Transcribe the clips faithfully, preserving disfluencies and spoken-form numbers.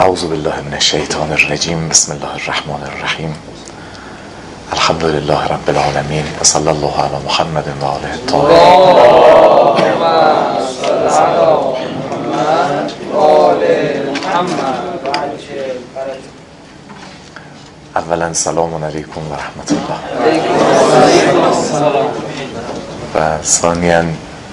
اعوذ بالله من الشیطان الرجیم. بسم الله الرحمن الرحیم. الحمد لله رب العالمین و صلی الله علی محمد و آله الطاهرین. اولا سلام علیکم و رحمت الله و ثانیا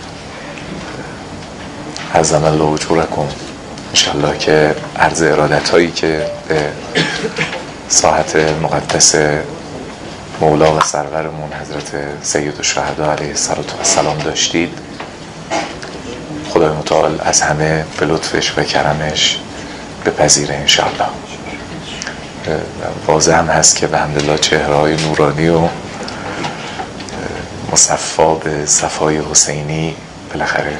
عظم الله اجورکم. انشاءالله که عرض ارادت هایی که به ساحت مقدس مولا و سرورمون حضرت سید الشهدا علیه السلام داشتید، خدای متعال از همه به لطفش و کرمش بپذیره انشاءالله. واضح هم هست که به حمدالله چهره‌های نورانی و مصفا به صفای حسینی بالاخره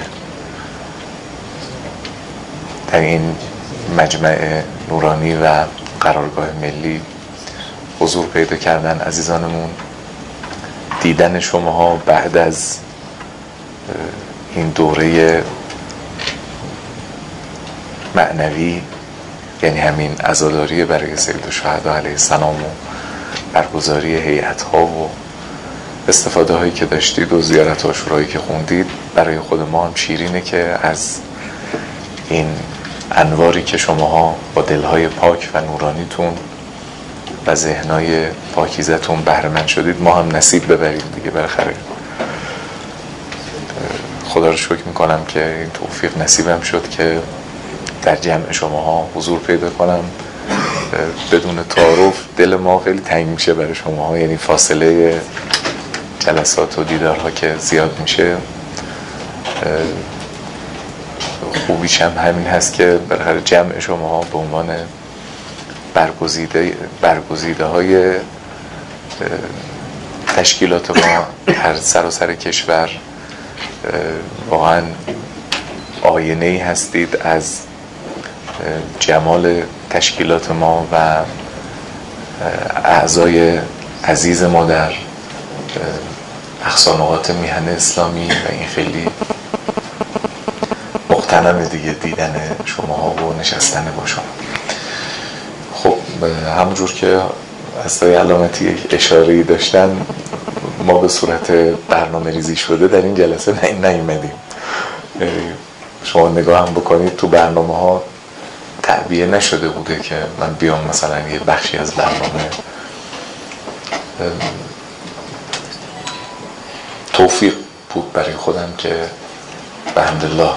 در این مجمع نورانی و قرارگاه ملی حضور پیدا کردن. عزیزانمون، دیدن شماها بعد از این دوره معنوی، یعنی همین عزاداری برای سید الشهدا علیه السلام و برگزاری هیئت‌ها و استفاده هایی که داشتید و زیارت عاشورایی که خوندید، برای خود ما هم شیرینه که از این انواری که شماها با دلهای پاک و نورانیتون و ذهنای پاکیزتون بهره مند شدید، ما هم نصیب ببریم دیگه. بالاخره خدا رو شکر میکنم که این توفیق نصیبم شد که در جمع شماها حضور پیدا کنم. بدون تعارف دل ما خیلی تنگ میشه برای شماها، یعنی فاصله جلسات و دیدارها که زیاد میشه. خوبیش هم همین هست که بالاخره جمع شماها به عنوان برگزیده برگزیده های تشکیلات ما هر سراسر کشور واقعا آینه‌ای هستید از جمال تشکیلات ما و اعضای عزیز ما در اقصانقاط میهن اسلامی، و این خیلی مغتنم دیگه دیدن شماها و نشستن با شما. خب همونجور که استای علامتی یک اشاره‌ای داشتن، ما به صورت برنامه ریزی شده در این جلسه نیومدیم. شما نگاه هم بکنید تو برنامه ها تعبیه نشده بوده که من بیام مثلا یه بخشی از برنامه. توفیق بود برای خودم که به حمدالله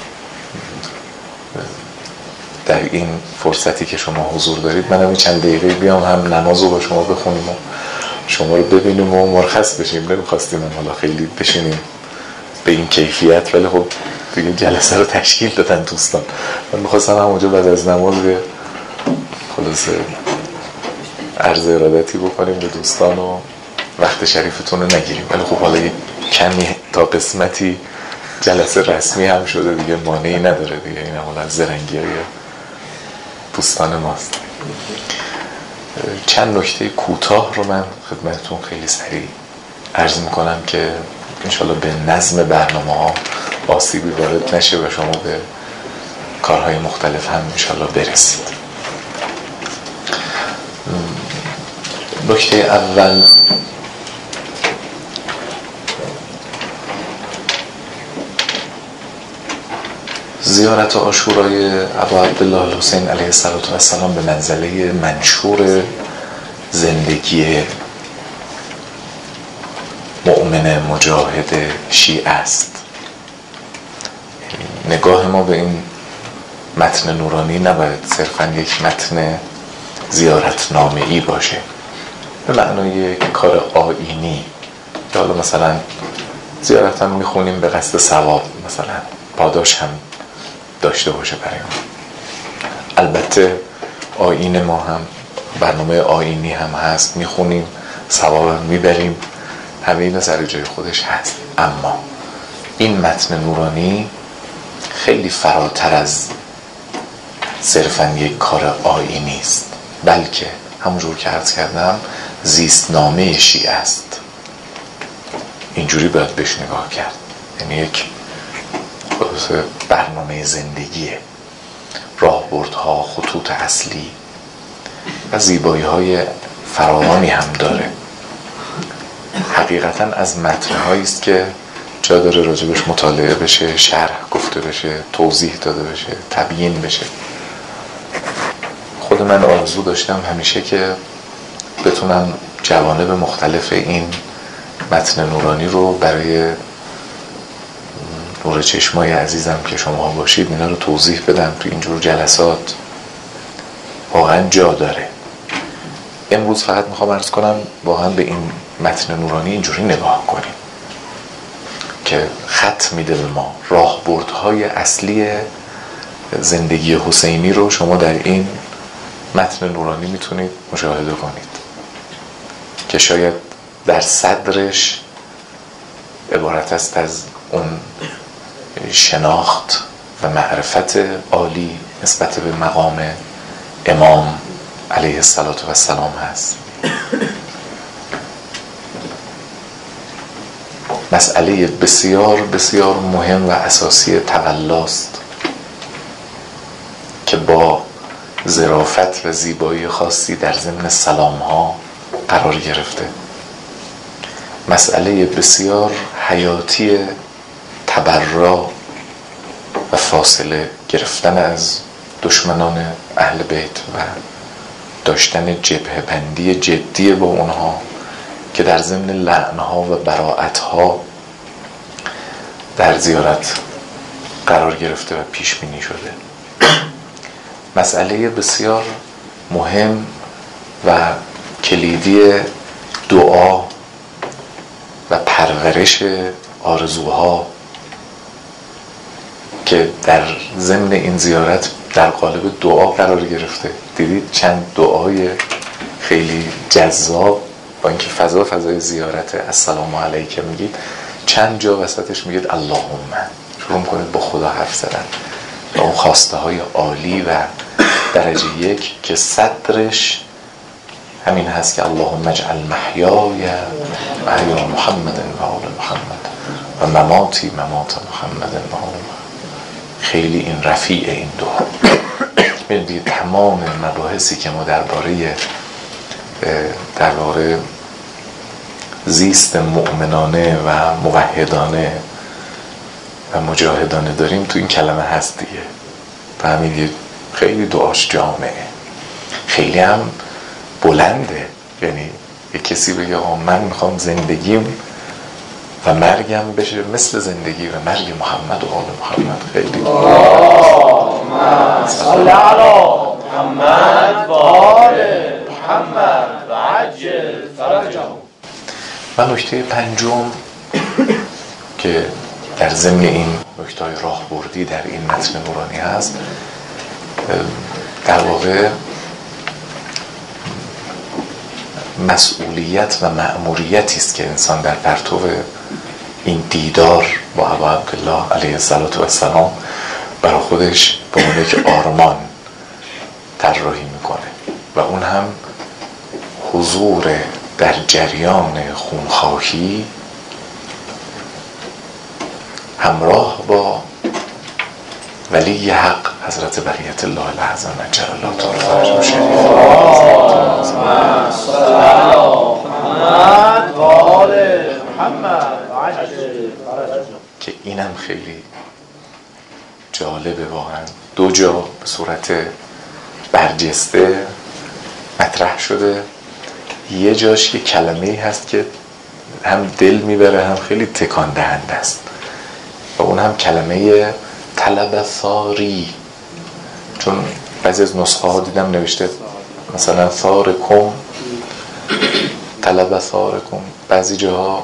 در این فرصتی که شما حضور دارید منم چند دقیقه بیام هم نماز رو با شما بخونیم و شما رو ببینیم و مرخص بشیم. نمیخواستیم من حالا خیلی بشینیم به این کیفیت، ولی خب دیگه جلسه رو تشکیل دادن دوستان. من میخواستم همونجا بعد از نماز خلاصه عرض ارادتی بکنیم به دوستان و وقت شریفتون رو نگیریم، ولی خب حالا کمی تا قسمتی جلسه رسمی هم شده دیگه، مانعی نداره دیگه. این حالا از زرنگی های دوستان ماست. چند نکته کوتاه رو من خدمتتون خیلی سریع عرض میکنم که انشالله به نظم برنامه ها آسیبی وارد نشه و شما به کارهای مختلف هم انشالله برسید. نکته اول، زیارت عاشورای ابا عبدالله الحسین علیه السلام به منزله منشور زندگی مؤمن مجاهد شیعه است. نگاه ما به این متن نورانی نباید صرفا یک متن زیارتنامه‌ای باشه به معنای یک کار آیینی که حالا مثلا زیارت هم میخونیم به قصد ثواب، مثلا پاداش هم داشته باشه برای ما. البته آیین ما هم برنامه آیینی هم هست، میخونیم ثواب هم میبریم، همه اینا سر جای خودش هست. اما این متن نورانی خیلی فراتر از صرفا یک کار آیینی است، بلکه همونجور که عرض کردم زیستنامه شیعه است. اینجوری باید بهش نگاه کرد، یعنی یک برنامه زندگیه. راهبردها، خطوط اصلی و زیبایی های فراوانی هم داره. حقیقتا از متن‌هایی است که جا داره راجبش مطالعه بشه، شرح گفته بشه، توضیح داده بشه، تبیین بشه. خود من آرزو داشتم همیشه که بتونم جوانب مختلف این متن نورانی رو برای نور چشمای عزیزم که شما باشید اینا رو توضیح بدم تو اینجور جلسات. واقعا جا داره. امروز فقط میخوام عرض کنم واقعا به این متن نورانی اینجوری نگاه کنیم که خط میده به ما راهبردهای اصلی زندگی حسینی رو شما در این متن نورانی میتونید مشاهده کنید که شاید در صدرش عبارت است از اون شناخت و معرفت عالی نسبت به مقام امام علیه السلام هست. مسئله بسیار بسیار مهم و اساسی تولاست که با ظرافت و زیبایی خاصی در ضمن سلام ها قرار گرفته. مسئله بسیار حیاتی تبرا و فاصله گرفتن از دشمنان اهل بیت و داشتن جبهه بندی جدی با اونها که در ضمن لعنها و براءتها در زیارت قرار گرفته و پیش بینی شده. مسئله بسیار مهم و کلیدی دعا و پرورش آرزوها که در ضمن این زیارت در قالب دعا قرار گرفته. دیدید چند دعای خیلی جذاب با اینکه فضا فضای زیارت السلام علیکم میگید، چند جا وسطش میگید اللهم، شروع کنید با خدا حرف زدن و اون خواسته های عالی و درجه یک که صدرش همین هست که اللهم اجعل محیای محیا محمد و آل محمد و مماتی ممات محمد و آل محمد. خیلی این رفیع این دعا. ببینید تمام مباحثی که ما درباره در واقع زیست مؤمنانه و موحدانه و مجاهدانه داریم تو این کلمه هست دیگه. فهمیدید؟ خیلی دعاش جامعه، خیلی هم بلنده. یعنی یک کسی بگه آقا من میخوام زندگیم و مرگم بشه مثل زندگی و مرگ محمد و آل محمد. خیلی اللهم صل علی محمد و آل محمد و عجل فرجهم. و نکته پنجم که در ضمن این نکته‌های راهبردی در این متن نورانی هست، در واقع مسئولیت و مأموریتی است که انسان در پرتو این دیدار با ابا عبدالله علیه السلام برای خودش به عنوان یک آرمان طراحی میکنه و اون هم حضور در جریان خونخواهی همراه با ولی حق حضرت بقیت الله الاعظم عجل الله تعالی فرجه شریف که اینم خیلی جالبه واقعا. دو جا به صورت برجسته مطرح شده. یه جاش که کلمه‌ای هست که هم دل میبره هم خیلی تکان دهنده است و اون هم کلمه طلب ثاری. چون بعضی از نسخه ها دیدم نوشته مثلا ثارکم، طلب ثارکم، بعضی جاها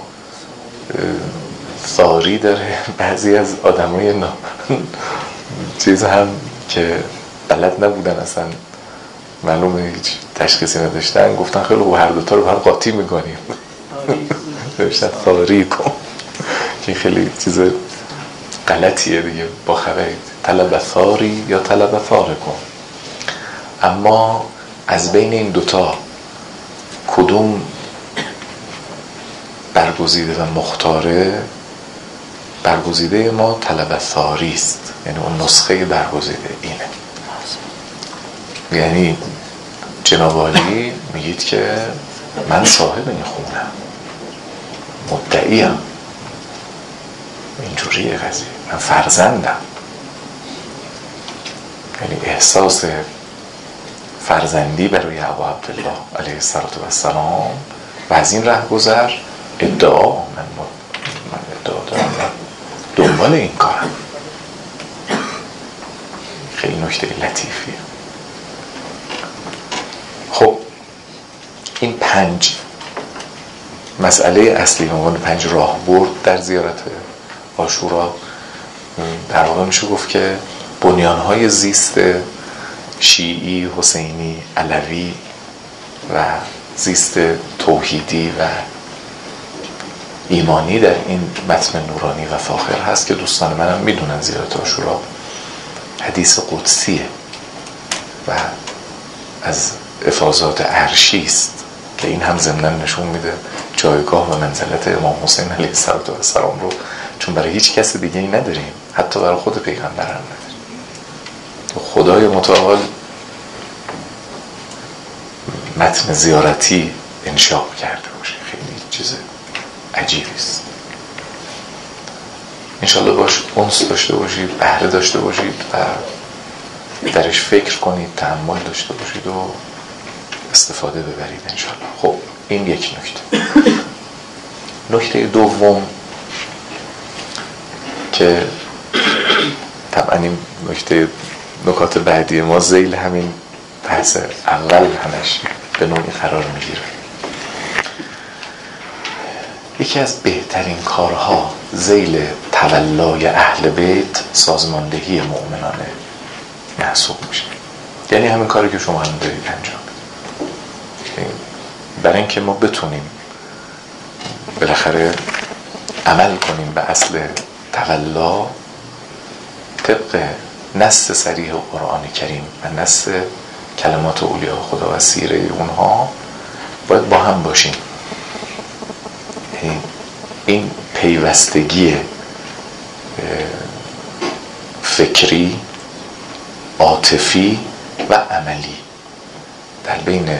ثاری داره. بعضی از آدمای نا... چیز هم که بلد نبودن اصلا معلومه هیچ تشخیصی نداشتن گفتن خیلی خوب هر دوتا رو هر قاطی میکنیم نوشتن ثاری کن که خیلی چیز غلطیه دیگه با خبرید. طلب ثاری یا طلب ثارکم. اما از بین این دوتا کدوم برگزیده و مختاره؟ برگزیده ما طلب ثاری است، یعنی اون نسخه برگزیده اینه. یعنی جناب عالی میگید که من صاحب این خونم، مدعیم، اینجوریه قضیه، من فرزندم. یعنی احساس فرزندی برای ابا عبدالله علیه السلام و از این ره گذر ادعا، من, من ادعا دارم، من دنبال این کارم. خیلی نکته لطیفیه. خب این پنج مسئله اصلی، عنوان پنج راه برد در زیارت عاشورا، در واقع میشه گفت که بنیانهای زیست شیعی، حسینی، علوی و زیست توحیدی و ایمانی در این متن نورانی و فاخر هست که دوستان منم میدونن زیارت عاشورا حدیث قدسیه و از افاضات عرشی است که این هم ضمناً نشون میده جایگاه و منزلت امام حسین علیه السلام رو، چون برای هیچ کس دیگه ای نداریم، حتی برای خود پیغمبر هم نداریم. خدای متعال متن زیارتی انشاء کرده باشه، خیلی چیز عجیبی است. انشالله باش انس داشته باشید، بهره داشته باشید و درش فکر کنید، تأمل داشته باشید و استفاده ببرید انشالله. خب این یک نکته. نکته دوم که طبعا این نکته نکات بعدی ما ذیل همین بحث اول همش به نوعی قرار میگیره. یکی از بهترین کارها ذیل تولای اهل بیت سازماندهی مؤمنانه محسوب میشه. یعنی همین کاری که شما هم دارید انجام بدید، برای اینکه ما بتونیم بالاخره عمل کنیم به اصل تولا طبق نص صریح قرآن کریم و نص کلمات اولیاء خدا و سیره اونها، باید با هم باشیم. این پیوستگی فکری، عاطفی و عملی در بین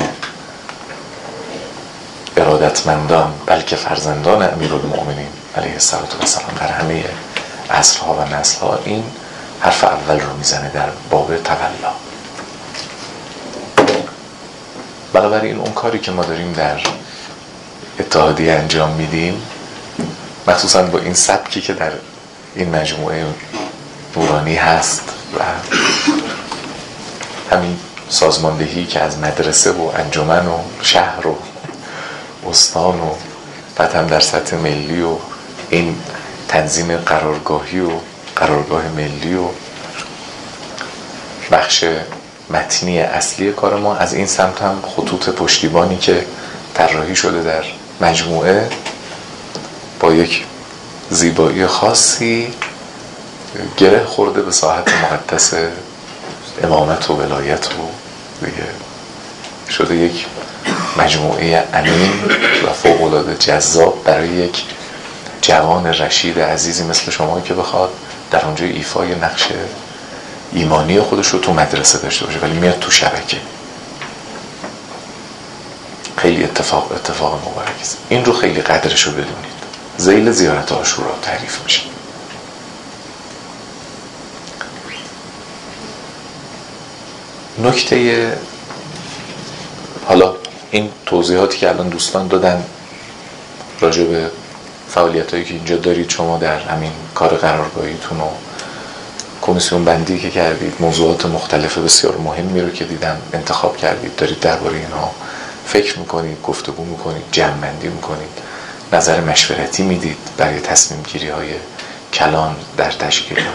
ارادتمندان، بلکه فرزندان امیرالمؤمنین علیه السلام در همه عصرها و نسلها، این حرف اول رو میزنه در باب تولا. بنابراین اون کاری که ما داریم در اتحادیه انجام میدیم، مخصوصا با این سبکی که در این مجموعه نورانی هست و همین سازماندهی که از مدرسه و انجمن و شهر و استان و بعد هم در سطح ملی و این تنظیم قرارگاهی و قرارگاه ملی و بخش متنی اصلی کار ما، از این سمت هم خطوط پشتیبانی که طراحی شده در مجموعه با یک زیبایی خاصی گره خورده به ساحت مقدس امامت و ولایت و دیگه شده یک مجموعه امین و فوق‌العاده جذاب برای یک جوان رشید عزیزی مثل شما که بخواد در اونجا ایفای نقش ایمانی خودش رو تو مدرسه داشته باشه ولی میاد تو شبکه. خیلی اتفاق اتفاق مبارک است. این رو خیلی قدرش رو بدونید. ذیل زیارت عاشورا تعریف میشه. نکته، حالا این توضیحاتی که الان دوستان دادن راجع به فعالیتایی که اینجا دارید شما در همین کار قرارگاهیتون و کمیسیون بندی که کردید، موضوعات مختلف بسیار مهمی رو که دیدم انتخاب کردید، دارید درباره اینها فکر میکنید، گفتگو میکنید، جمع بندی میکنید، نظر مشورتی میدید برای تصمیم گیری های کلان در تشکیلات.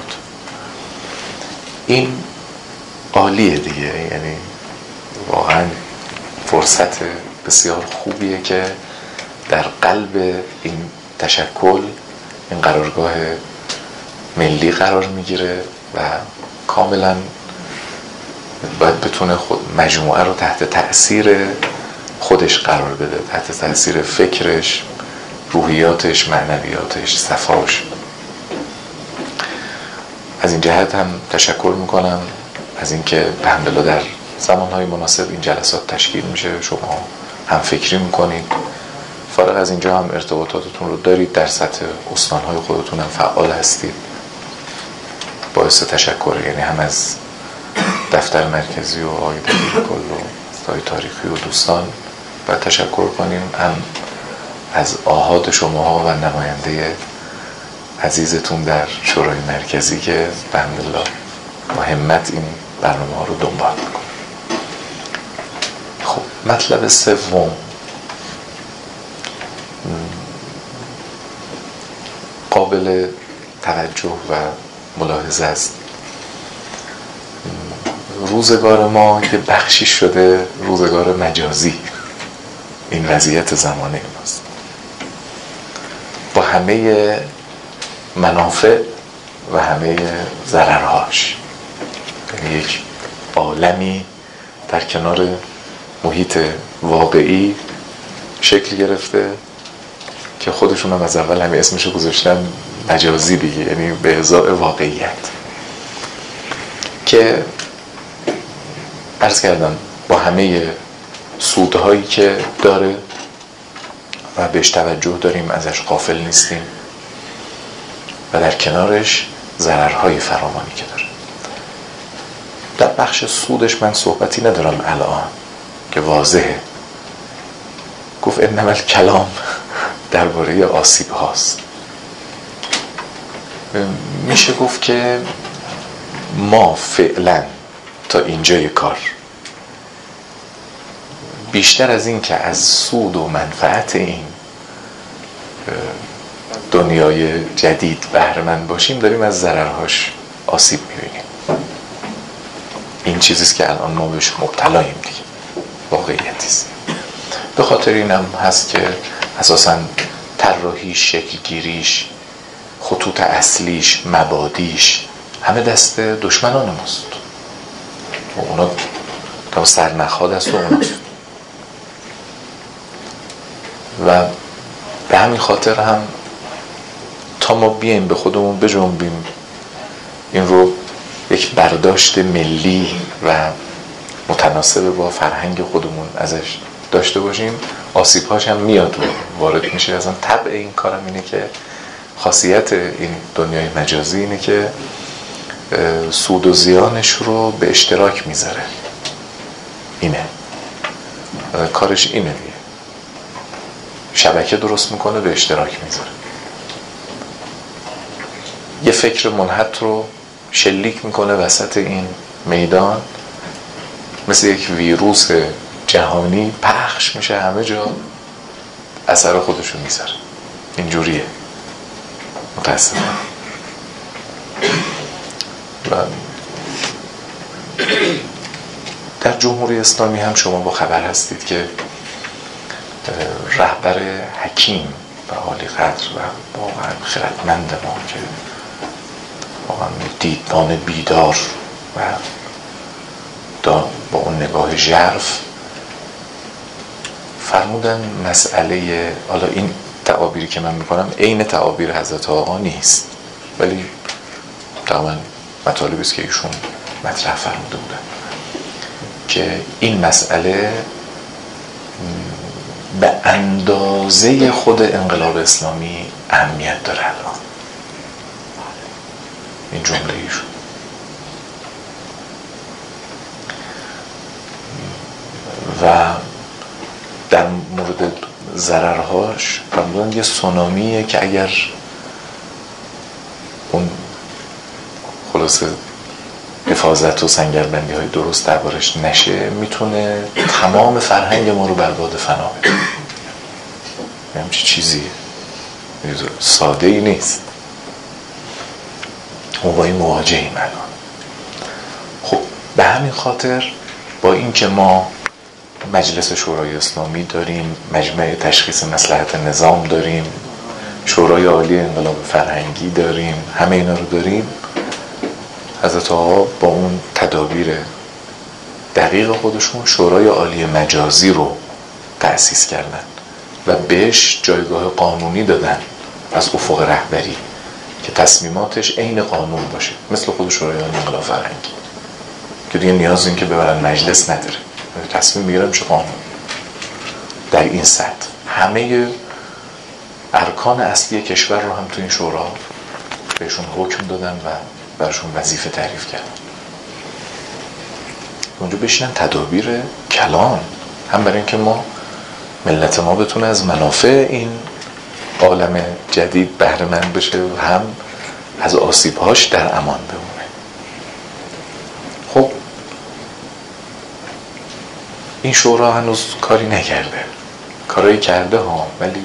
این عالیه دیگه، یعنی واقعا فرصت بسیار خوبیه که در قلب این تشکل، این قرارگاه ملی قرار میگیره و کاملا باید بتونه خود مجموعه رو تحت تأثیر خودش قرار بده، تحت تأثیر فکرش، روحیاتش، معنویاتش، صفاش. از این جهت هم تشکر میکنم از اینکه الحمدلله در زمانهای مناسب این جلسات تشکیل میشه، شما هم فکری میکنید، فارغ از اینجا هم ارتباطاتتون رو دارید، در سطح استانهای خودتون هم فعال هستید. باعث تشکر، یعنی هم از دفتر مرکزی و آقای دبیر کل و استای تاریخی و دوستان باید تشکر کنیم، هم از آحاد شما و نماینده عزیزتون در شورای مرکزی که بحمدالله با همت این برنامه ها رو دنبال میکنه. خب مطلب سوم قابل توجه و ملاحظه است. روزگار ما یه بخشی شده روزگار مجازی، این وضعیت زمانه ماست با همه منافع و همه ضررهاش. یعنی یک عالمی در کنار محیط واقعی شکل گرفته که خودشون هم از اول همه اسمشو گذاشتن مجازی دیگه، یعنی به ازای واقعیت، که عرض کردم با همه سودهایی که داره و بهش توجه داریم، ازش غافل نیستیم، و در کنارش ضررهای فراوانی که داره. در بخش سودش من صحبتی ندارم الان که واضحه، گفت انما الکلام درباره آسیب هاست. میشه گفت که ما فعلا تا اینجای کار بیشتر از این که از سود و منفعت این دنیای جدید بهره مند باشیم، داریم از ضررهاش آسیب میبینیم. این چیزیست که الان ما بهش مبتلاییم دیگه، واقعیتیست. به خاطر اینم هست که اساساً طراحیش، شکلگیریش، خطوط اصلیش، مبادیش همه دست دشمنان ماست و اونا تا سرنخها دست اوناست. و به همین خاطر هم تا ما بیایم به خودمون بجنبیم، این رو یک برداشت ملی و متناسب با فرهنگ خودمون ازش داشته باشیم، آسیب‌هاش هم میاد و وارد میشه. اصلا طبع این کارم اینه که خاصیت این دنیای مجازی اینه که سود و زیانش رو به اشتراک میذاره. اینه کارش، اینه دیگه، شبکه درست میکنه، به اشتراک میذاره. یه فکر منحط رو شلیک میکنه وسط این میدان، مثل یک ویروس جهانی پخش میشه، همه جا اثر خودشو میذاره. اینجوریه متاسفانه. و در جمهوری اسلامی هم شما با خبر هستید که رهبر حکیم و عالی قدر و واقعا خردمند ما که واقعا دیدبان بیدار و با اون نگاه ژرف فرمودن مسئله، حالا این تعابیری که من میکنم عین تعابیر حضرت آقا نیست، ولی تقریبا مطالبی است که ایشون مطرح فرموده بودن، که این مسئله به اندازه خود انقلاب اسلامی اهمیت داره الان. این جمله ایشون. و در مورد ضررهاش فرمودن یه سونامیه که اگر اون خلاصه حفاظت و سنگربندی های درست دربارش نشه، میتونه تمام فرهنگ ما رو برباد فنا بده. همچین چیزی ساده ای نیست. ما با این مواجهیم الان. خب به همین خاطر با این که ما مجلس شورای اسلامی داریم، مجمع تشخیص مصلحت نظام داریم، شورای عالی انقلاب فرهنگی داریم، همه اینا رو داریم، حضرت آقا با اون تدابیر دقیق خودشون شورای عالی مجازی رو تأسیس کردن و بهش جایگاه قانونی دادن از افق رهبری که تصمیماتش عین قانون باشه، مثل خود شورای عالی انقلاب فرهنگی. که دیگه نیاز این که ببرن مجلس نداره، تصمیم میگیرن میشه قانون. در این سطح همه ارکان اصلی کشور رو هم تو این شورا بهشون حکم دادن و برشون وظیفه تعریف کردن. اونجا بشینن تدابیر کلان، هم برای اینکه ما ملت ما بتونه از منافع این عالم جدید بهره مند بشه و هم از آسیب‌هاش در امان بمونه. خب این شورا هنوز کاری نکرده، کارایی کرده ها، ولی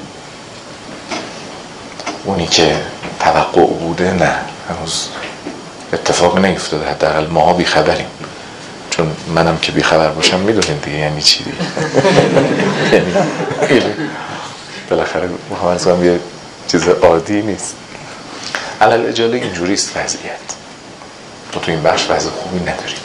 اونی که توقع بوده نه، هنوز اتفاق نیفتاده. حداقل ماها بیخبریم، چون منم که بیخبر باشم میدونین دیگه یعنی چی دیگه. یعنی بالاخره مخواهد یه چیز عادی نیست. علل اجاله اینجوریست وضعیت. تو تو این بخش وضع خوبی نداریم.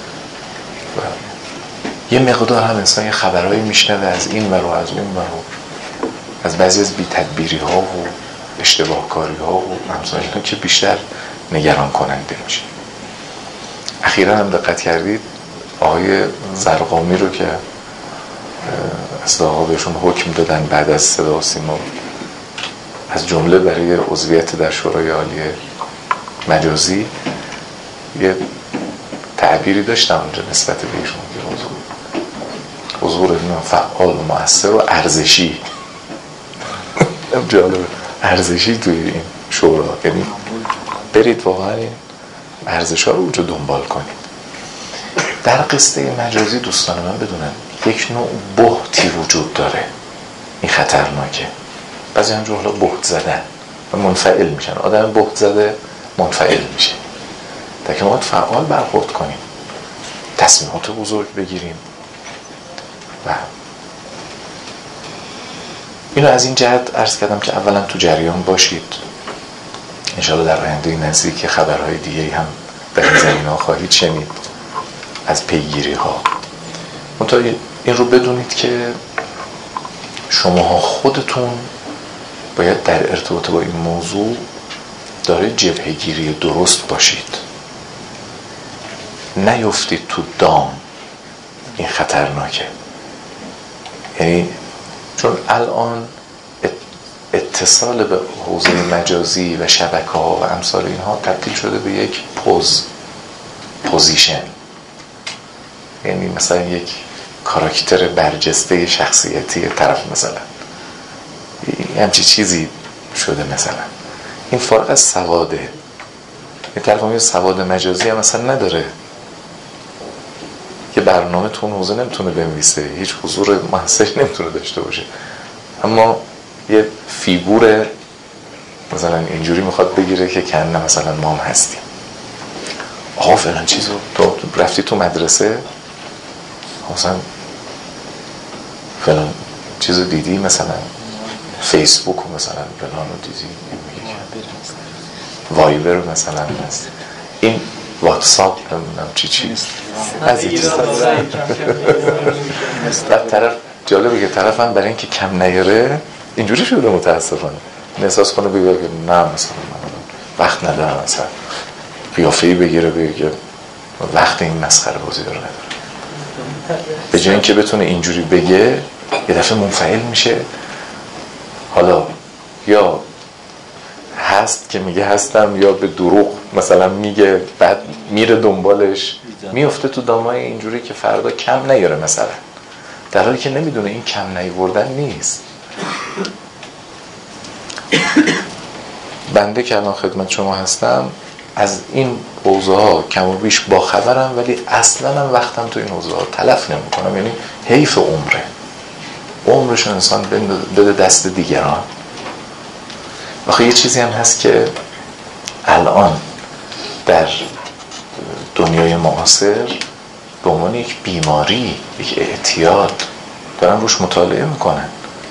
یه مقدار هم انسان یه خبرهایی میشنوه از این ورو از اون ورو، از بعضی از بی تدبیری ها و اشتباه کاری ها و همسان اینا که بیشتر نگران کننده میشه. اخیرا هم دقت کردید آقای زرقامی رو که اصلاحا بهشون حکم دادن بعد از صدا و سیما، از جمله برای عضویت در شورای عالی مجازی یه تعبیری داشتم اونجا نسبت به ایشون که حضور حضور فعال و مؤثر و ارزشی. جالب، ارزشی توی این شورا، یعنی برید واقعا این ارزش ها رو اونجا دنبال کنید. در قصه مجازی دوستان من بدونن یک نوع بهتی وجود داره، این خطرناکه. بعضی همجور حالا بهت زدن و منفعل میشن. آدم بهت زده منفعل میشه. تا که ما باید فعال برخورد کنیم، تصمیمات بزرگ بگیریم و اینو از این جهت عرض کردم که اولا تو جریان باشید. انشاءالله در آینده نزدیک خبرهای دیگه هم در این زمینه خواهید شنید از پیگیری ها. منتها این رو بدونید که شما خودتون باید در ارتباط با این موضوع داره جبهه گیری درست باشید، نیفتید تو دام. این خطرناکه. یعنی چون الان اتصال به حوزه مجازی و شبکه ها و امثال اینها تبدیل شده به یک پوز پوزیشن، یعنی مثلا یک کاراکتر برجسته شخصیتی طرف، مثلا همچی چیزی شده. مثلا این فارغ از سواده، این طرف هم یه سواد مجازی هم مثلا نداره که برنامه تو اون حوزه نمیتونه بنویسه، هیچ حضور محسش نمیتونه داشته باشه، اما یه فیگور مثلا اینجوری میخواد بگیره که کنه مثلا ما هم هستیم. آقا فلان چیزو تو رفتی تو مدرسه مثلا فلان چیزو دیدی، مثلا فیسبوک مثلا فلان رو دیدی، وایبر مثلا هست، این واتساپ نمیدونم چی چی از این چیزا. بعد طرف جالبه که طرف هم برای اینکه کم نیاره اینجوری شده متاسفانه، این احساس کنه بگه که نه مثلا وقت ندارم، مثلا قیافه‌ای بگیره بگه وقت این مسخره بازی رو نداره. به جای اینکه بتونه اینجوری بگه یه دفعه منفعل میشه. حالا یا هست که میگه هستم، یا به دروغ مثلا میگه، بعد میره دنبالش، میفته تو دامای اینجوری که فردا کم نیاره مثلا، در حالی که نمیدونه این کم نیوردن نیست. بنده که الان خدمت شما هستم از این حوزه ها کم و بیش با خبرم، ولی اصلا هم وقتم تو این حوزه ها تلف نمی کنم. یعنی حیف عمره، عمرش انسان بده دست دیگران. آخه یه چیزی هم هست که الان در دنیای معاصر به عنوان یک بیماری، یک اعتیاد دارن روش مطالعه میکنن.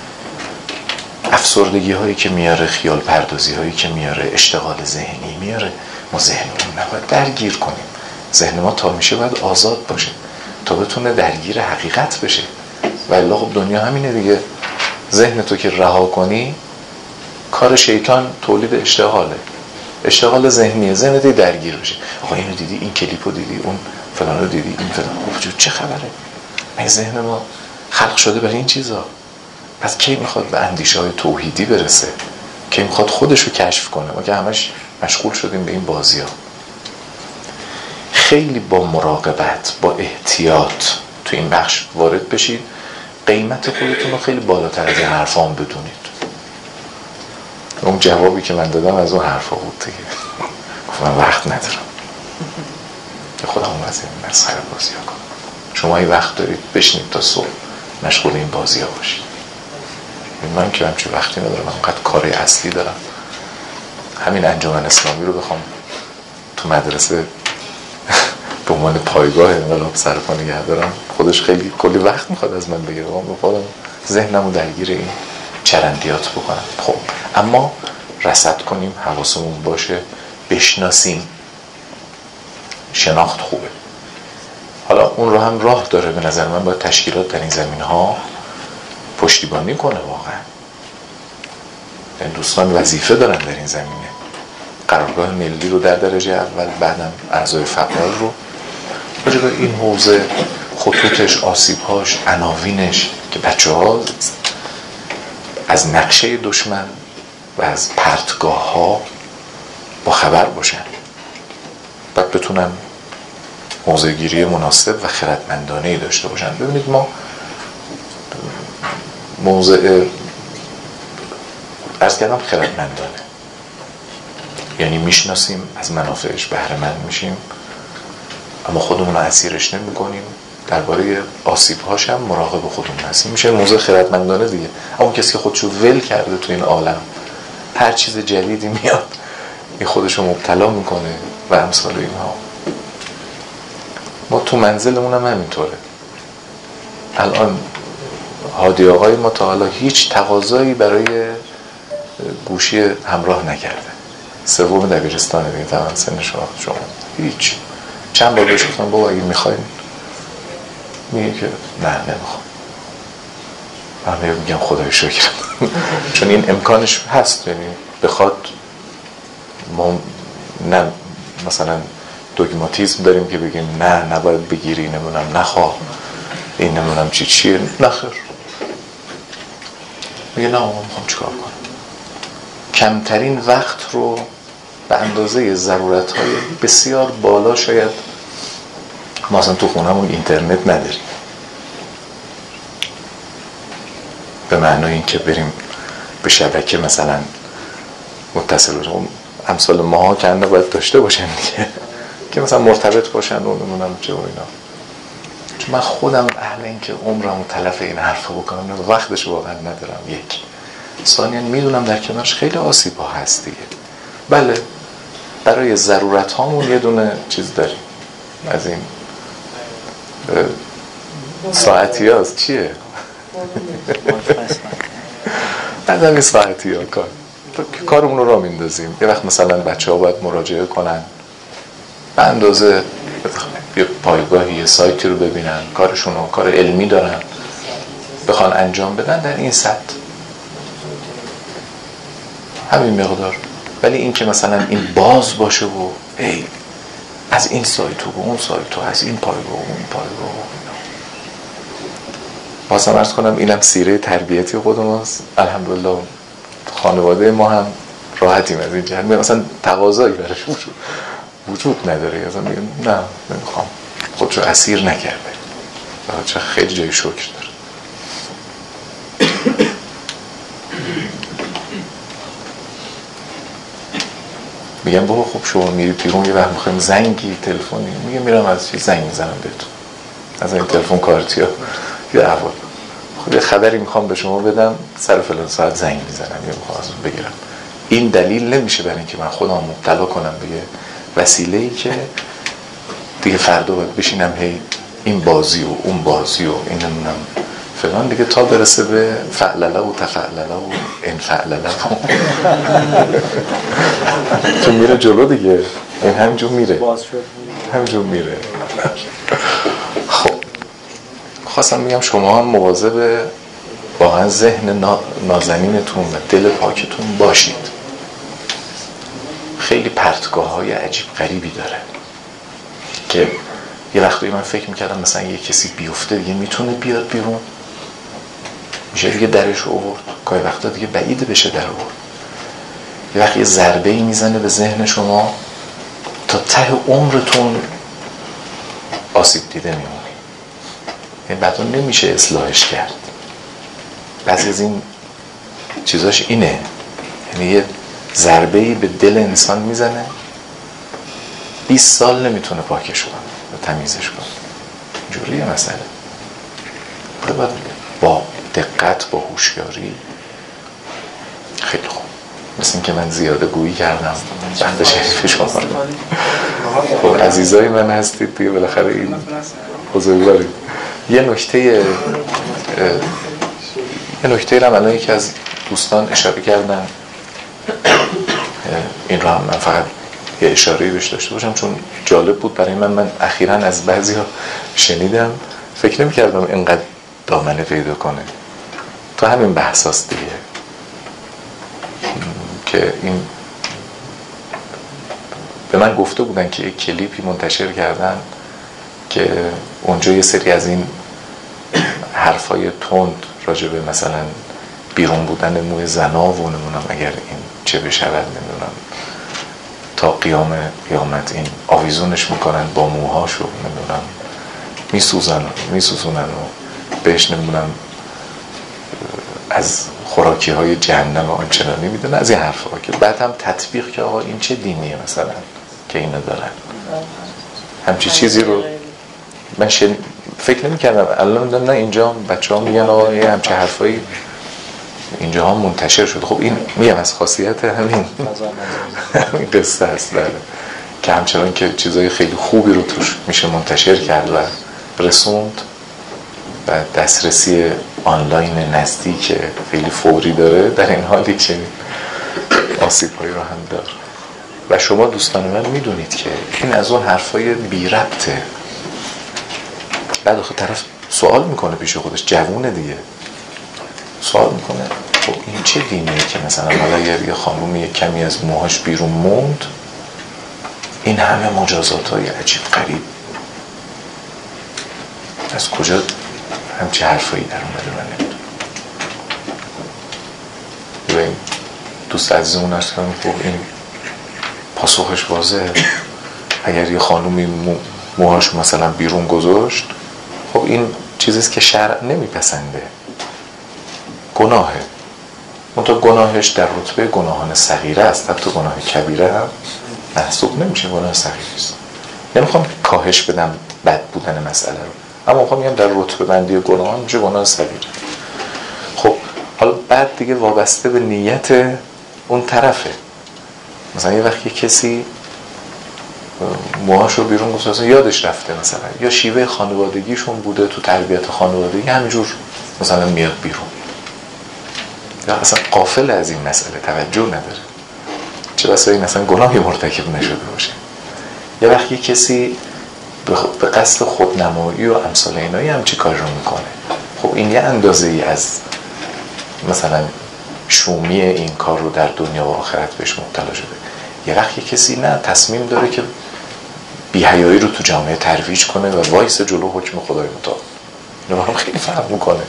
افسردگی هایی که میاره، خیال پردازی هایی که میاره، اشتغال ذهنی میاره. ما ذهنمون نباید درگیر کنیم. ذهن ما تا میشه باید آزاد باشه تا بتونه درگیر حقیقت بشه. و الا خب دنیا همینه دیگه. ذهن تو که رها کنی، کار شیطان تولید اشتغاله، اشتغال ذهنیه، ذهنت درگیر بشه. آقا اینو دیدی، این کلیپو دیدی، اون فلان رو دیدی، این فلان، چه خبره؟ این ذهن ما خلق شده برای این چیزا. پس کی میخواد به اندیشه های توحیدی برسه؟ کی میخواد خودش رو کشف کنه؟ ما که همش مشغول شدیم به این بازی ها. خیلی با مراقبت، با احتیاط تو این بخش وارد بشید. قیمت خودتون رو خیلی بالاتر از این حرفا هم بدونید. اون جوابی که من دادم از اون حرفا بود دیگه. من وقت ندارم، خودم از این مسخره بازی ها کنم. شما این وقت دارید بشینید تا صبح مشغول این بازی ها باشید. من که همچه وقتی ندارم، من اونقدر کار اصلی دارم. همین انجمن اسلامی رو بخوام تو مدرسه به عنوان پایگاه انقلاب سرپا نگه دارم، خودش خیلی کلی وقت میخواد از من بگیره. من خودم ذهنم رو درگیر این چرندیات بکنم. خب اما رصد کنیم، حواسمون باشه، بشناسیم. شناخت خوبه. حالا اون رو هم راه داره. به نظر من باید تشکیلات در این زمین ها پشتیبانی کنه. واقعا این دوستان وظیفه دارن در این زمینه. قرارگاه ملی رو در درجه اول، بعدم اعضای فعال رو راجع به این حوزه، خطوطش، آسیبهاش، عناوینش، که بچه ها از نقشه دشمن و از پرتگاه ها با خبر باشن، باید بتونن موضع گیری مناسب و خردمندانه‌ای داشته باشن. ببینید ما موضع عرض کردم خردمندانه، یعنی میشناسیم، از منافعش بهره مند میشیم، اما خودمون رو اسیرش نمی کنیم. درباره آسیب‌هاش هم مراقب خودمون هستیم. میشه موضع خردمندانه دیگه. اما کسی که خودشو ول کرده تو این عالم، هر چیز جدیدی میاد این خودشو مبتلا میکنه و امثال اینها. ما تو منزلمون هم همینطوره. الان هادی آقای ما تا حالا هیچ تقاضایی برای گوشی همراه نکرده. سوم دبیرستانه دیگه، تمام سن شما شما هیچ. چند بار بهش گفتم بابا اگه میخواین، میگه که نه نمیخوام. من میگم خدای شکر چون این امکانش هست. یعنی بخواد ما نه مثلا دوگماتیزم داریم که بگیم نه نباید بگیری، نمونم نخواه، این نمونم چی چیه، نخیر. میگه نه ما میخوام چیکار کنم. کمترین وقت رو به اندازه ضرورت‌های بسیار بالا، شاید ما اصلا تو خونه‌مون اینترنت نداریم، به معنای این که بریم به شبکه مثلا متصل باشیم. امثال ماها که اندازه باید داشته باشن دیگه، که مثلا مرتبط باشن و نمونم چه و اینا. چون من خودم اهل این که عمرمو تلف این حرفا بکنم وقتش واقعا ندارم. یک ثانیاً میدونم در کنارش خیلی آسیب‌ها هست دیگه. بله برای ضرورت هامون یه دونه چیز داریم، از این ساعتی هاست چیه؟ از همین ساعتی ها کار کارمون رو را میندازیم. یه وقت مثلا بچه ها باید مراجعه کنن، به اندازه یه پایگاهی، یه سایتی رو ببینن، کارشون رو، کار علمی دارن بخوان انجام بدن در این سطح، همین مقدار. ولی این که مثلا این باز باشه و ای از این سایت و اون سایت و از این پایگاه و اون پایگاه و بازم عرض کنم اینم سیره تربیتی خودم هست. الحمدلله خانواده ما هم راحتیم از این جهت. مثلا تقاضایی برش وجود نداره. مثلا میگم نه نمیخوام، خودشو اسیر نکرده، چه خیلی جای شکر داره. میگم بابا خب شما میری بیرون یه وقت میخوایم زنگی تلفنی، میگم میرم از چی زنگ میزنم بهتون، از این تلفن کارتیا یا احوال، خب یه خبری میخوام به شما بدم، سر فلان ساعت زنگ میزنم یا میخوام ازون بگیرم. این دلیل نمیشه برای اینکه من خودم مبتلا کنم به یه وسیله‌ای که دیگه فردا باید بشینم هی این بازی و اون بازی و این نمونم فلان دیگه، تا برسه به فعلله و تفعلله و انفعلله چون میره جلو دیگه، این همینجور میره همینجور میره. خب خواستم بگم شما هم مواظب واقعا ذهن نازنینتون و دل پاکتون باشید. خیلی پرتگاه های عجیب غریبی داره که یه وقتی من فکر میکردم مثلا یه کسی بیفته دیگه میتونه بیاد بیرون، میشه دیگه درش رو آورد. گاهی وقتا دیگه بعیده بشه در آورد. یه وقت یه ضربه ای میزنه به ذهن شما تا ته عمرتون آسیب دیده میمونی، یعنی بعدا نمیشه اصلاحش کرد. بعضی از این چیزاش اینه، یعنی یه ضربه ای به دل انسان میزنه بیست سال نمیتونه پاکش کنه و تمیزش کنه. اینجوریه مسئله. باید با دقت، با هوشیاری. خیلی خوب، مثل این که من زیاده گویی کردم بنده شریف شما. خب عزیزای من هستید دیگه، بالاخره این بزرگوارید. یه نکته یه نکته رو الان یکی از دوستان اشاره کردن، این رو هم من فقط یه اشاره‌ای بهش داشته باشم چون جالب بود برای من. من اخیراً از بعضی‌ها شنیدم، فکر نمی‌کردم اینقدر دامنه پیدا کنه. تو همین بحثاست دیگه که این به من گفته بودن که یک کلیپی منتشر کردن که اونجا یه سری از این حرفای تند راجع به مثلا بیرون بودن موی زنا و نمیدونم اگر این چه بشود نمیدونم تا قیام قیامت این آویزونش میکنن با موهاشو نمیدونم میسوزن میسوزونن و بهش نمیدونم از خوراکی های جهنم و آنچنانی میدونن، از این حرفا که بعد هم تطبیق که آقا این چه دینیه مثلا که اینو دارن. همچی چیزی رو من شن... فکر نمی کردم. الان میدونم نه اینجا بچه ها میگن آقا یه همچه حرفایی اینجا ها منتشر شده. خب این میگم از خاصیت همین همین قصه هست بله. که همچنان که چیزای خیلی خوبی رو توش میشه منتشر کرد و رسوند و دسترسی آنلاین نزدیک خیلی فوری داره، در این حالی که آسیب‌هایی رو هم داره. و شما دوستان من میدونید که این از اون حرفای بی ربطه. بعد آخه طرف سوال میکنه پیش خودش، جوونه دیگه، سوال میکنه خب این چه دینیه که مثلا حالا یه خانومی کمی از موهاش بیرون موند این همه مجازات های عجیب غریب، از کجا همچه حرفایی در اومده من نمیدونم. ببین دوست عزیزمون هست که خب این پاسخش واضحه. اگر یه خانومی موهاش مثلا بیرون گذاشت خب این چیزیست که شرع نمیپسنده، گناهه. منتها گناهش در رتبه گناهان صغیره است، حتی گناه کبیره هم محسوب نمیشه، گناه صغیره است. نمیخوام کاهش بدم بد بودن مسئله رو، اما میخوام میگم در رتبه بندی گناهان میشه گناه صغیره. خب حالا بعد دیگه وابسته به نیت اون طرفه. مثلا یه وقتی کسی موهاش رو بیرون گذاشته یادش رفته مثلا، یا شیوه خانوادگیشون بوده تو تربیت خانوادگی همینجور مثلا میاد بیرون، یا اصلا غافل از این مسئله توجه نداره، چه بسا این مثلا گناهی مرتکب نشده باشه. یه وقتی کسی به قصد خودنمایی و امثال اینایی هم چی کار رو میکنه، خب این یه اندازه ای از مثلا شومی این کار رو در دنیا و آخرت بهش مبتلا شده. یه وقتی کسی نه تصمیم داره که بی‌حیایی رو تو جامعه ترویج کنه و وایس جلو حکم خدای متعال، اینو هم خیلی فرق میکنه.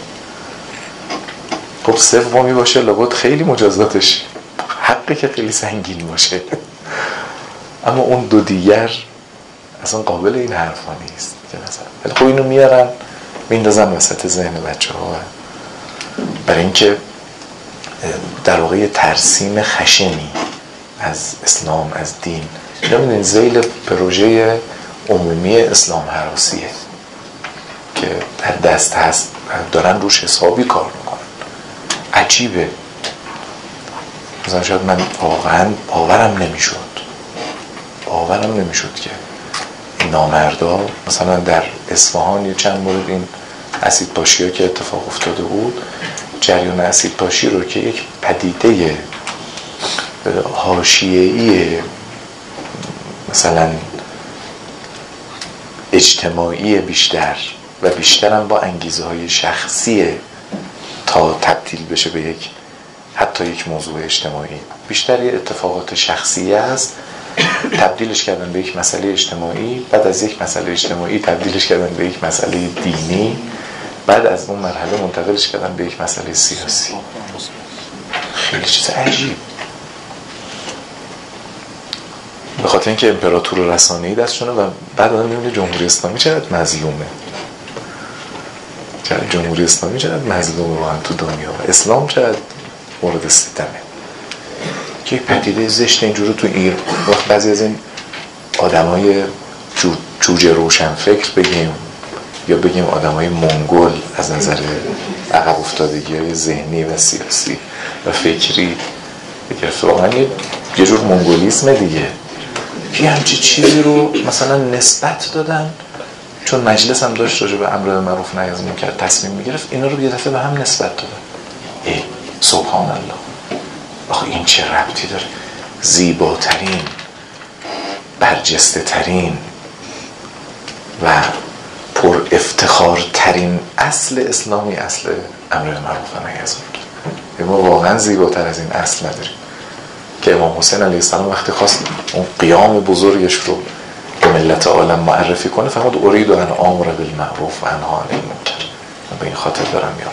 خب سومی باشه لابد خیلی مجازاتش حقی که خیلی سنگین باشه، اما اون دو دیگر اصلا قابل این حرفا نیست که مثلا خب اینو میارن میندازن وسط ذهن بچه ها برای اینکه در واقع ترسیم خشنی از اسلام، از دین. نمیدونین زیل پروژه عمومی اسلام هراسیه که در دست هست، دارن روش حسابی کار میکنن. عجیبه، مثلا شاید من واقعا باورم نمیشد باورم نمیشد که این نامردا مثلا در اصفهان یه چند مورد این اسید پاشی ها که اتفاق افتاده بود، جریان اسید پاشی رو که یک پدیده حاشیه‌ای مثلا اجتماعی بیشتر و بیشتر هم با انگیزه های شخصی تا تبدیل بشه به یک حتی یک موضوع اجتماعی، بیشتر یه اتفاقات شخصی است تبدیلش کردن به یک مسئله اجتماعی، بعد از یک مسئله اجتماعی تبدیلش کردن به یک مسئله دینی، بعد از اون مرحله منتقلش کردن به یک مسئله سیاسی. خیلی چیز عجیب. به خاطر اینکه امپراتور رسانه‌ای دستشونه و بعد آدم می‌بینه جمهوری اسلامی چقدر مظلومه، چقدر جمهوری اسلامی چقدر مظلومه واقعا تو دنیا و اسلام چقدر مورد ستمه. که پدیده زشت اینجوری تو ایران وقت بعضی از این آدمای جو جوجه روشن فکر بگیم یا بگیم آدمای منگول از نظر عقب افتادگی‌های ذهنی و سیاسی و فکری بگیره، واقعا یه جور منگولیسم دیگه که همچی چیزی رو مثلا نسبت دادن چون مجلس هم داشت راجع به امر معروف نهی از منکر تصمیم میگرفت، اینا رو یه دفعه به هم نسبت دادن. ای سبحان الله، آخه این چه ربطی داره؟ زیباترین، برجسته ترین و پر افتخارترین اصل اسلامی اصل امر معروف و نهی از منکر. ما واقعا زیباتر از این اصل نداریم که امام حسین علیه السلام وقتی خواست اون قیام بزرگش رو به ملت عالم معرفی کنه فقط ارید ان آمر بالمعروف و انهی عن المنکر، من به این خاطر دارم میام.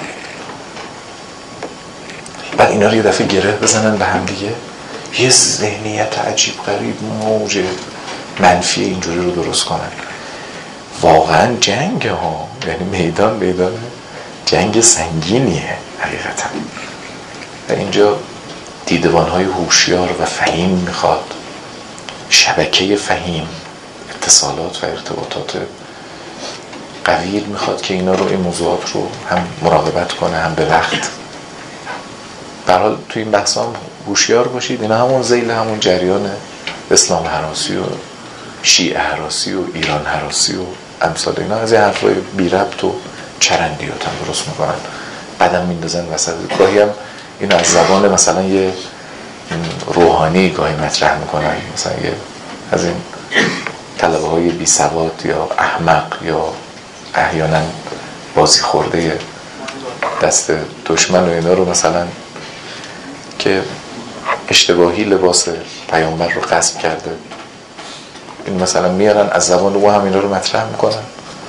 بعد اینا رو یه دفعه گره بزنن به هم دیگه، یه ذهنیت عجیب غریب موج منفی اینجوری رو درست کنن. واقعا جنگ ها، یعنی میدان میدان جنگ سنگینیه حقیقتا. و اینجا دیدبان‌های هوشیار و فهیم میخواد، شبکه فهیم، اتصالات و ارتباطات قوی میخواد که اینا رو، این موضوعات رو هم مراقبت کنه هم به وقت. در حال توی این بحث هم هوشیار باشید، اینا همون ذیل همون جریان اسلام هراسی و شیعه هراسی و ایران هراسی و امثال اینا از این حرفای بی ربط و چرندیات هم درست میکنن، بعدم میندازن وسط. گاهی هم اینو از زبان مثلا یه روحانی گاهی مطرح میکنن، مثلا یه از این طلبه های بی سواد یا احمق یا احیانا بازی خورده دست دشمن و اینا رو مثلا که اشتباهی لباس پیامبر رو غصب کرده، این مثلا میارن از زبان او هم اینا رو مطرح میکنن،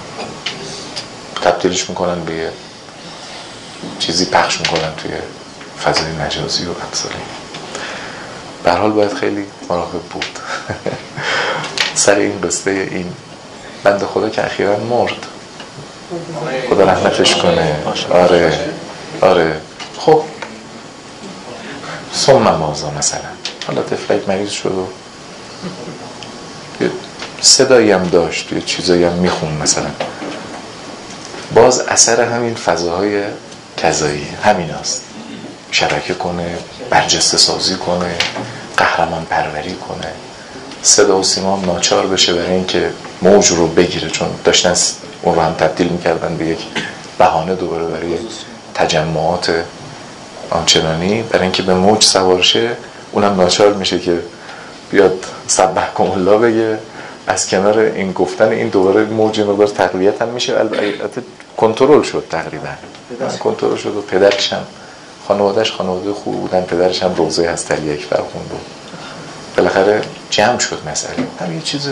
تبدیلش میکنن به یه چیزی پخش میکنن توی فضای مجازی و امثال. به هر حال باید خیلی مراقب بود سر این قصه این بنده خدا که اخیراً مرد، خدا رحمتش کنه. آره آره خب ثم مازا مثلا حالا تفلک مریض شد و صدایی هم داشت، یه چیزایی هم میخون مثلا، باز اثر همین فضاهای کذایی همین هست، شبکه کنه، برجسته سازی کنه، قهرمان پروری کنه، صدا و سیما هم ناچار بشه برای اینکه موج رو بگیره، چون داشتن اون رو هم تبدیل میکردن به یک بهانه دوباره برای تجمعات آنچنانی، برای اینکه به موج سوار شه اونم ناچار میشه که بیاد سبحکم الله بگه. از کنار این گفتن این دوباره موج مقدار تقویت هم میشه، البته کنترل شد تقریبا، کنترل شد و پدرش هم خانوادهش خانواده خوب بودن، پدرش هم روزه هست علی اکبر خوند و بالاخره جمع شد مسئله. هم یه چیز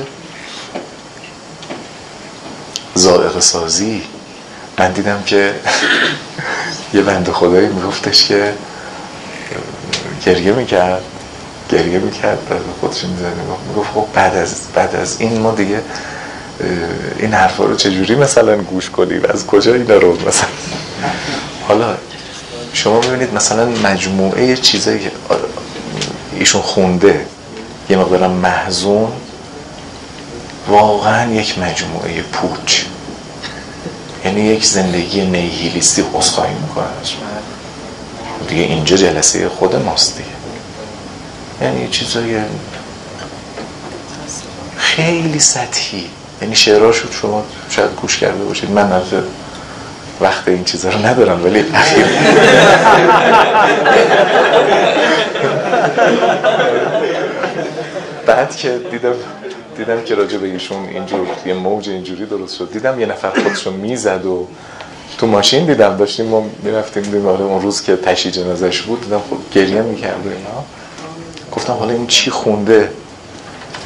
ذائقه سازی. من دیدم که یه بنده خدایی میگفتش که گریه میکرد گریه میکرد بعد خودش میزد میگفت خب بعد از بعد از این ما دیگه این حرفا رو چجوری مثلا گوش کنیم، از کجا اینا رو مثلا. حالا شما ببینید مثلا مجموعه چیزایی که ایشون خونده، یه مقدارم محزون، واقعا یک مجموعه پوچ، یعنی یک زندگی نیهیلیستی خواهی میکنه دیگه. اینجا جلسه خود ماست دیگه، یعنی چیزای خیلی سطحی، یعنی شعراشو شما شاید گوش کرده باشید، من البته وقت این چیزا رو ندارم ولی اخیر بعد که دیدم دیدم که راجع به ایشون اینجور یه موج اینجوری درست شد، دیدم یه نفر خودشو میزد و تو ماشین دیدم داشتیم ما میرفتیم دیدم اون روز که تشییع جنازش بود، دیدم خب گریه میکرد و اینا. گفتم حالا این چی خونده؟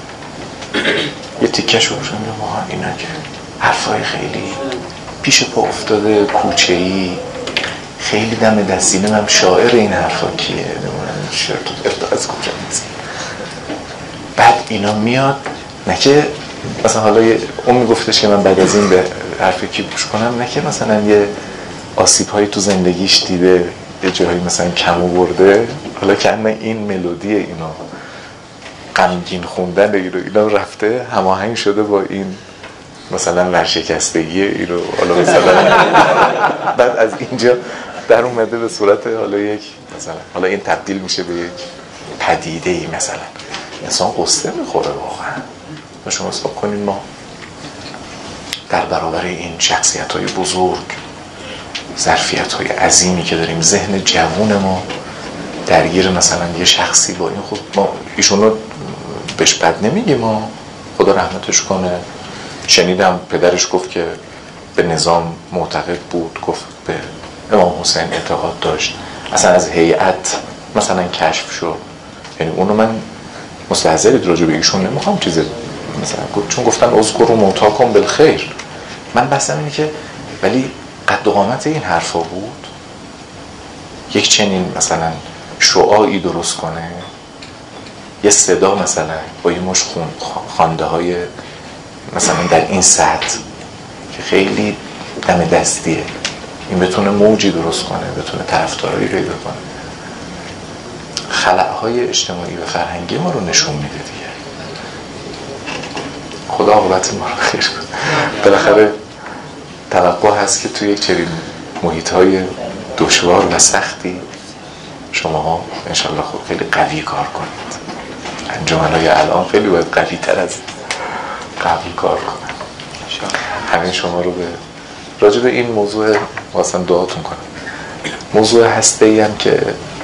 تیکش رو بشم ما اینا که حرفای خیلی پیش پا افتاده کوچه‌ای، خیلی دم دستینه. من شاعر این حرفا کیه نمونم شرط ارتا از کجا نیست. بعد اینا میاد نه که مثلا حالا اون میگفتش که من بعد از این به حرفی کی گوش کنم، نه که مثلا یه آسیب هایی تو زندگیش دیده یه جایی مثلا کم آورده، حالا که اما این ملودی اینا غمگین خوندن اینا رفته هماهنگ شده با این مثلا ورشکستگی اینو، حالا مثلا بعد از اینجا در اومده به صورت حالا یک مثلا حالا این تبدیل میشه به یک پدیده ای. مثلا انسان قصه میخوره واقعا. و شما حساب کنین ما در برابر این شخصیت های بزرگ، ظرفیت های عظیمی که داریم، ذهن جوون ما درگیر مثلا یه شخصی با این، خود ما ایشونو بهش بد نمیگیم، ما خدا رحمتش کنه. شنیدم پدرش گفت که به نظام معتقد بود، گفت به امام حسین اعتقاد داشت، اصلا از هیئت مثلا کشف شد. یعنی اونو من مستحضرید راجع به ایشون نمیخوام چیزی مثلا گفت، چون گفتن اذکروا موتاکم بالخیر. من بحثم اینه که ولی قد و قامت این حرفا بود یک چنین مثلا شعاعی درست کنه، یه صدا مثلا با یه مش خوانده های مثلا در این سطح که خیلی دم دستیه، این بتونه موجی درست کنه، بتونه طرفدارایی پیدا کنه. خلأهای اجتماعی و فرهنگی ما رو نشون میده دیگه. خدا عاقبت ما رو خیر کنه. بالاخره توقع هست که توی یک چنین محیط‌های دشوار و سختی شماها انشالله خود خیلی قوی کار کنید. انجمن‌های الان خیلی باید قوی تر از قبل کار کنن. همین شما رو به راجع به این موضوع واسه دعاتون کنم. موضوع هسته‌ای هم که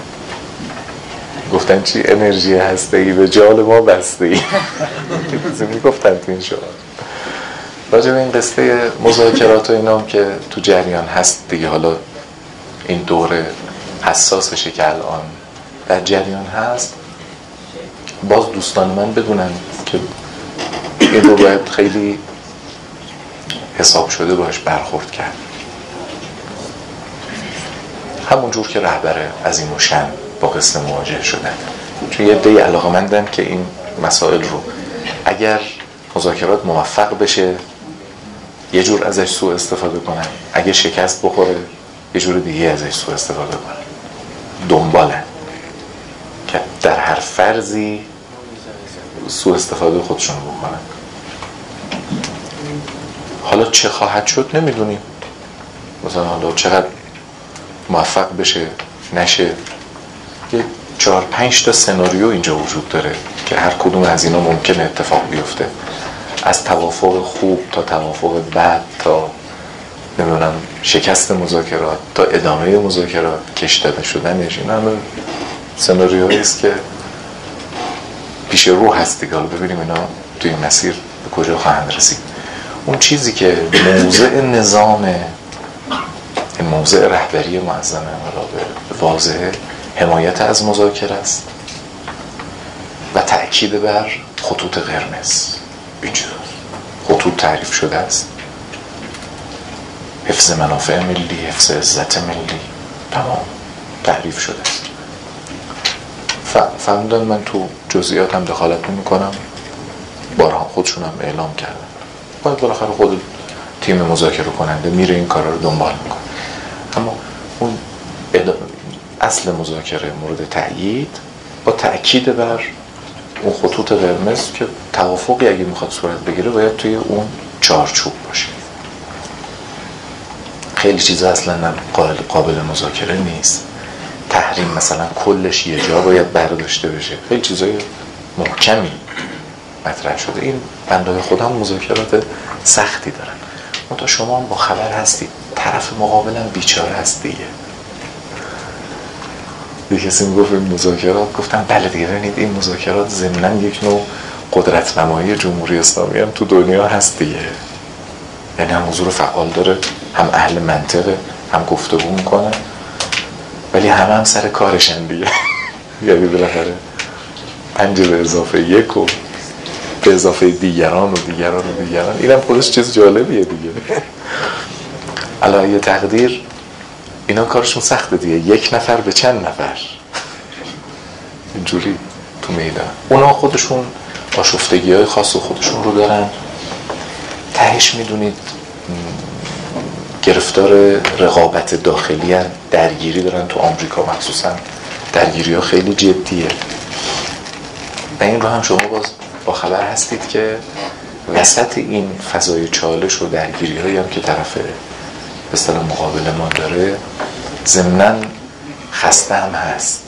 گفتن چی انرژی هسته‌ای به جال ما بسته‌ای می گفتن تو این شعار. راجع به این قصه مذاکرات و اینا هم که تو جریان هست دیگه، حالا این دوره حساسشه که الان در جریان هست، باز دوستان من بدونن که این رو باید خیلی حساب شده باش برخورد کرد. همون جور که رهبر عظیم و شن با قصه مواجه شدن، چون یه عده‌ای علاقه‌مندن که این مسائل رو اگر مذاکرات موفق بشه یه جور ازش سوء استفاده کنن، اگه شکست بخوره یه جور دیگه ازش سوء استفاده کنن. دنبالن که در هر فرضی سوء استفاده خودشون بکنن. حالا چه خواهد شد نمیدونیم، مثلا حالا چقدر موفق بشه نشه، یه چهار پنج تا سناریو اینجا وجود داره که هر کدوم از اینا ممکنه اتفاق بیفته، از توافق خوب تا توافق بد تا نمیدونم شکست مذاکرات تا ادامه مذاکرات، کش داده شدنش. این همه سناریوهایی است که پیش رو هست دیگه. حالا ببینیم اینا توی مسیر به کجا خواهند رسید. اون چیزی که موضع نظام، این موضع رهبری معظم حالا به واضحه حمایت از مذاکره است و تأکید بر خطوط قرمز. این چیز خطوط تعریف شده است، حفظ منافع ملی، حفظ عزت ملی، تمام تعریف شده است. فهمیدن من تو جزئیات هم دخالت نمی کنم، بارها خودشون هم اعلام کردن باید بالاخره خود تیم مذاکره کننده میره این کارا رو دنبال میکنه. اما اون اصل مذاکره مورد تأیید با تأکید بر اون خطوط قرمز که توافقی اگه میخواد صورت بگیره باید توی اون چارچوب باشه. خیلی چیزا اصلا قابل مذاکره نیست. تحریم مثلا کلش یه جا باید برداشته بشه، خیلی چیزای محکمی مطرح شده. این بندهای خودم مذاکرات سختی دارن. منتها شما هم با خبر هستید طرف مقابلم بیچاره هست دیگه. یه کسی میگفت این مذاکرات، گفتم بله دیگه، ببینید این مذاکرات ضمناً یک نوع قدرت نمایی جمهوری اسلامی هم تو دنیا هست دیگه. یعنی هم حضور فعال داره، هم اهل منطقه، هم گفتگو میکنه، ولی همه هم سر کارشن دیگه. یعنی بالاخره پنج به اضافه یک و به اضافه دیگران و دیگران و دیگران. اینم خودش چیز جالبیه دیگه. علاوه تقدیر اینا کارشون سخته دیگه، یک نفر به چند نفر اینجوری تو میدان. اونا خودشون آشفتگی های خاص خودشون رو دارن. تهش میدونید گرفتار رقابت داخلی هن، درگیری دارن. تو آمریکا مخصوصا درگیری ها خیلی جدیه و این رو هم شما باز با خبر هستید که وسط این فضای چالش و درگیری هایی هم که طرف به اصطلاح مقابل ما داره ضمناً خسته هم هست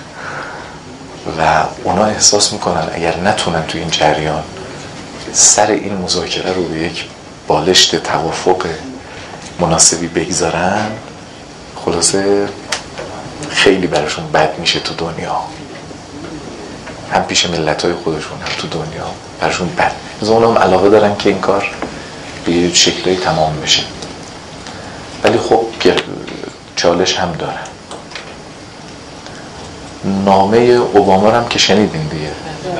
و اونا احساس میکنن اگر نتونن تو این جریان سر این مذاکره رو به یک بالشت توافق مناسبی بگذارن، خلاصه خیلی براشون بد میشه تو دنیا، هم پیش ملت‌های خودشون هم تو دنیا براشون بد. از اونا هم علاقه دارن که این کار به یه شکلی تمام بشه، ولی خب چالش هم دارن. نامه اوباما هم که شنیدین دیگه،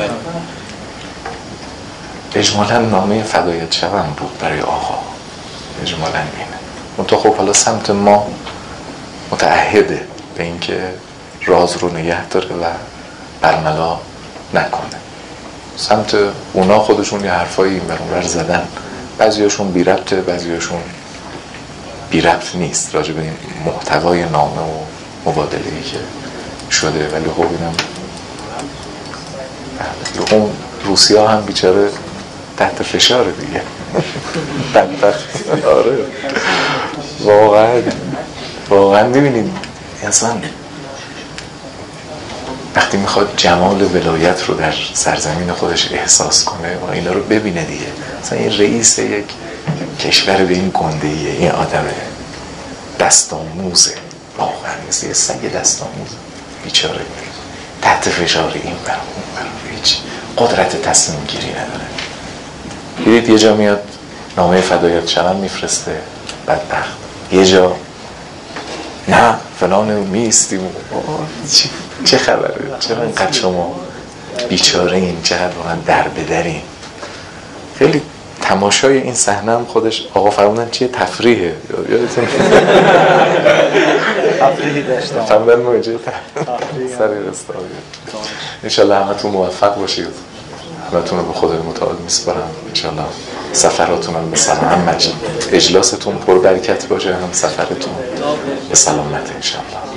اجمالا نامه فدایت شوم بود برای آقا، اجمالا اینه. منتها خب حالا سمت ما متعهده به اینکه راز رو نگه داره و برملا نکنه. سمت اونا خودشون یه حرفایی این بر اون بر زدن، بعضیاشون بی ربطه، بعضیاشون بی ربط نیست راجع به این محتوای نامه و مبادله‌ای که شده، ولی خب اینم اون روسیه هم بیچاره تحت فشاره دیگه. بدبخت. آره واقعا واقعا ببینید اصلا وقتی میخواد جمال ولایت رو در سرزمین خودش احساس کنه و اینا رو ببینه دیگه، مثلا این رئیس یک کشور به این گندهیه، این آدمه دستاموزه، واقعا مثل یه سگ دستاموزه بیچاره، تحت فشار این بر اون بر، هیچ قدرت تصمیم گیری نداره. دیدید یه جا میاد نامه فدایت شوم میفرسته بدبخت، یه جا نه فلان میستیم. چه خبره؟ چرا اینقدر شما بیچاره این، چقدر واقعا در بدرین. خیلی تماشای این صحنه هم خودش آقا فرمودن چیه؟ تفریحه. یادتون تفریحی داشتم فهمیدن موجه سری رستاوی. انشالله همتون موفق باشید، همتون رو به خدای متعال میسپارم. انشالله سفراتون هم به سلامت، اجلاستون پر برکت باشه، هم سفرتون به سلامت انشالله.